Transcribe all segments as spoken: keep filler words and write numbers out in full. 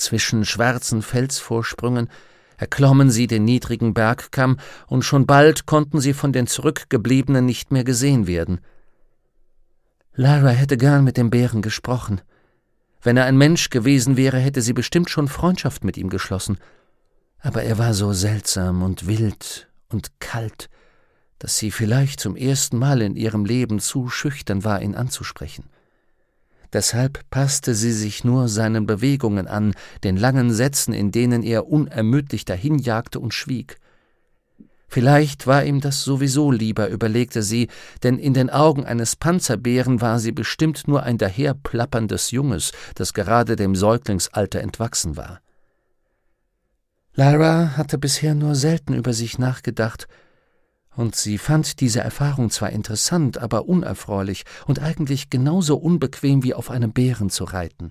Zwischen schwarzen Felsvorsprüngen erklommen sie den niedrigen Bergkamm, und schon bald konnten sie von den Zurückgebliebenen nicht mehr gesehen werden. Lyra hätte gern mit dem Bären gesprochen. Wenn er ein Mensch gewesen wäre, hätte sie bestimmt schon Freundschaft mit ihm geschlossen. Aber er war so seltsam und wild und kalt, dass sie vielleicht zum ersten Mal in ihrem Leben zu schüchtern war, ihn anzusprechen. Deshalb passte sie sich nur seinen Bewegungen an, den langen Sätzen, in denen er unermüdlich dahinjagte, und schwieg. Vielleicht war ihm das sowieso lieber, überlegte sie, denn in den Augen eines Panzerbären war sie bestimmt nur ein daherplapperndes Junges, das gerade dem Säuglingsalter entwachsen war. Lyra hatte bisher nur selten über sich nachgedacht, und sie fand diese Erfahrung zwar interessant, aber unerfreulich und eigentlich genauso unbequem wie auf einem Bären zu reiten.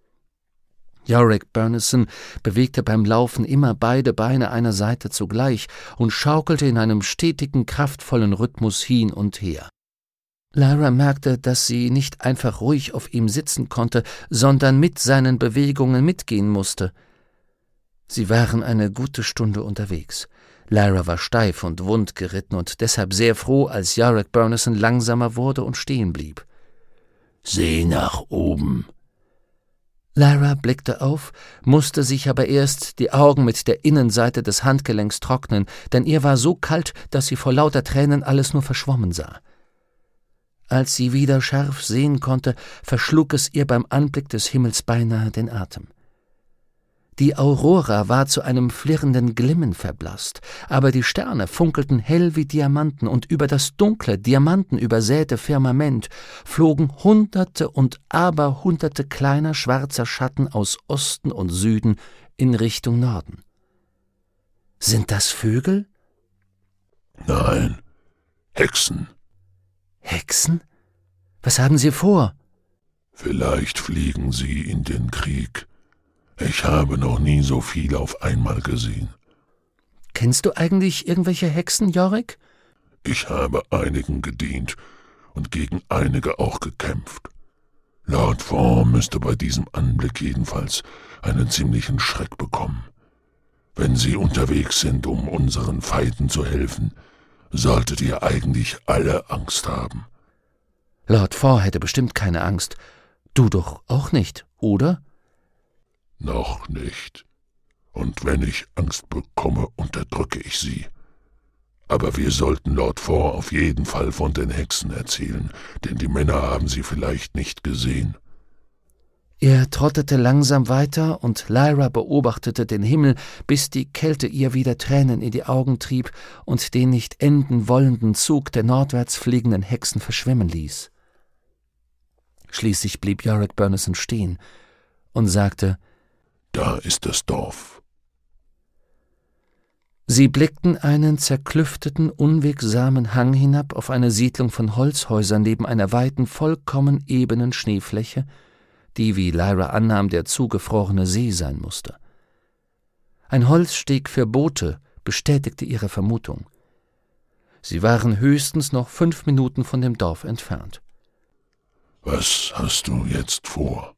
Iorek Byrnison bewegte beim Laufen immer beide Beine einer Seite zugleich und schaukelte in einem stetigen, kraftvollen Rhythmus hin und her. Lyra merkte, dass sie nicht einfach ruhig auf ihm sitzen konnte, sondern mit seinen Bewegungen mitgehen musste. Sie waren eine gute Stunde unterwegs. Lyra war steif und wund geritten und deshalb sehr froh, als Iorek Byrnison langsamer wurde und stehen blieb. »Sieh nach oben!« Lyra blickte auf, musste sich aber erst die Augen mit der Innenseite des Handgelenks trocknen, denn ihr war so kalt, dass sie vor lauter Tränen alles nur verschwommen sah. Als sie wieder scharf sehen konnte, verschlug es ihr beim Anblick des Himmels beinahe den Atem. Die Aurora war zu einem flirrenden Glimmen verblasst, aber die Sterne funkelten hell wie Diamanten, und über das dunkle, diamantenübersäte Firmament flogen Hunderte und Aberhunderte kleiner schwarzer Schatten aus Osten und Süden in Richtung Norden. »Sind das Vögel?« »Nein, Hexen.« »Hexen? Was haben sie vor?« »Vielleicht fliegen sie in den Krieg. Ich habe noch nie so viele auf einmal gesehen.« »Kennst du eigentlich irgendwelche Hexen, Iorek?« »Ich habe einigen gedient und gegen einige auch gekämpft. Lord Fawn müsste bei diesem Anblick jedenfalls einen ziemlichen Schreck bekommen. Wenn Sie unterwegs sind, um unseren Feinden zu helfen, solltet ihr eigentlich alle Angst haben.« »Lord Fawn hätte bestimmt keine Angst. Du doch auch nicht, oder?« »Noch nicht. Und wenn ich Angst bekomme, unterdrücke ich sie. Aber wir sollten Lord Fawn auf jeden Fall von den Hexen erzählen, denn die Männer haben sie vielleicht nicht gesehen.« Er trottete langsam weiter, und Lyra beobachtete den Himmel, bis die Kälte ihr wieder Tränen in die Augen trieb und den nicht enden wollenden Zug der nordwärts fliegenden Hexen verschwimmen ließ. Schließlich blieb Iorek Byrnison stehen und sagte: »Da ist das Dorf.« Sie blickten einen zerklüfteten, unwegsamen Hang hinab auf eine Siedlung von Holzhäusern neben einer weiten, vollkommen ebenen Schneefläche, die, wie Lyra annahm, der zugefrorene See sein musste. Ein Holzsteg für Boote bestätigte ihre Vermutung. Sie waren höchstens noch fünf Minuten von dem Dorf entfernt. »Was hast du jetzt vor?«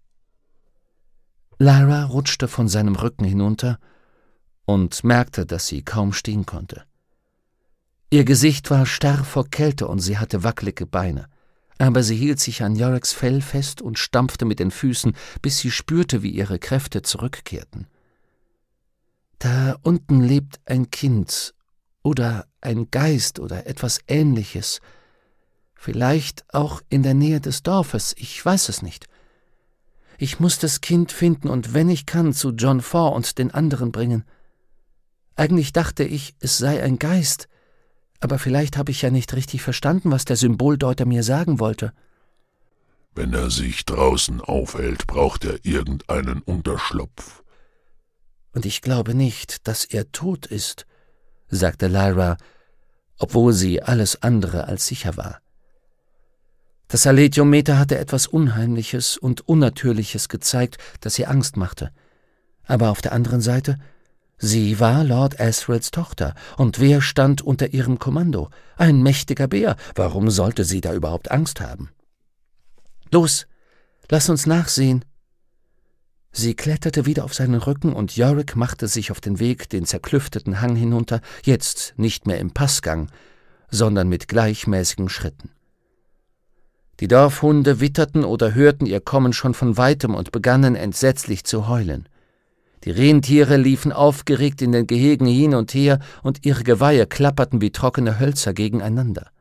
Lyra rutschte von seinem Rücken hinunter und merkte, dass sie kaum stehen konnte. Ihr Gesicht war starr vor Kälte und sie hatte wackelige Beine, aber sie hielt sich an Ioreks Fell fest und stampfte mit den Füßen, bis sie spürte, wie ihre Kräfte zurückkehrten. »Da unten lebt ein Kind oder ein Geist oder etwas Ähnliches, vielleicht auch in der Nähe des Dorfes, ich weiß es nicht. Ich muss das Kind finden und, wenn ich kann, zu John Fawn und den anderen bringen. Eigentlich dachte ich, es sei ein Geist, aber vielleicht habe ich ja nicht richtig verstanden, was der Symboldeuter mir sagen wollte.« »Wenn er sich draußen aufhält, braucht er irgendeinen Unterschlupf.« »Und ich glaube nicht, dass er tot ist«, sagte Lyra, obwohl sie alles andere als sicher war. Das Aletiometer hatte etwas Unheimliches und Unnatürliches gezeigt, das ihr Angst machte. Aber auf der anderen Seite, sie war Lord Asriels Tochter, und wer stand unter ihrem Kommando? Ein mächtiger Bär. Warum sollte sie da überhaupt Angst haben? »Los, lass uns nachsehen.« Sie kletterte wieder auf seinen Rücken, und Yorick machte sich auf den Weg den zerklüfteten Hang hinunter, jetzt nicht mehr im Passgang, sondern mit gleichmäßigen Schritten. Die Dorfhunde witterten oder hörten ihr Kommen schon von weitem und begannen entsetzlich zu heulen. Die Rentiere liefen aufgeregt in den Gehegen hin und her, und ihre Geweihe klapperten wie trockene Hölzer gegeneinander.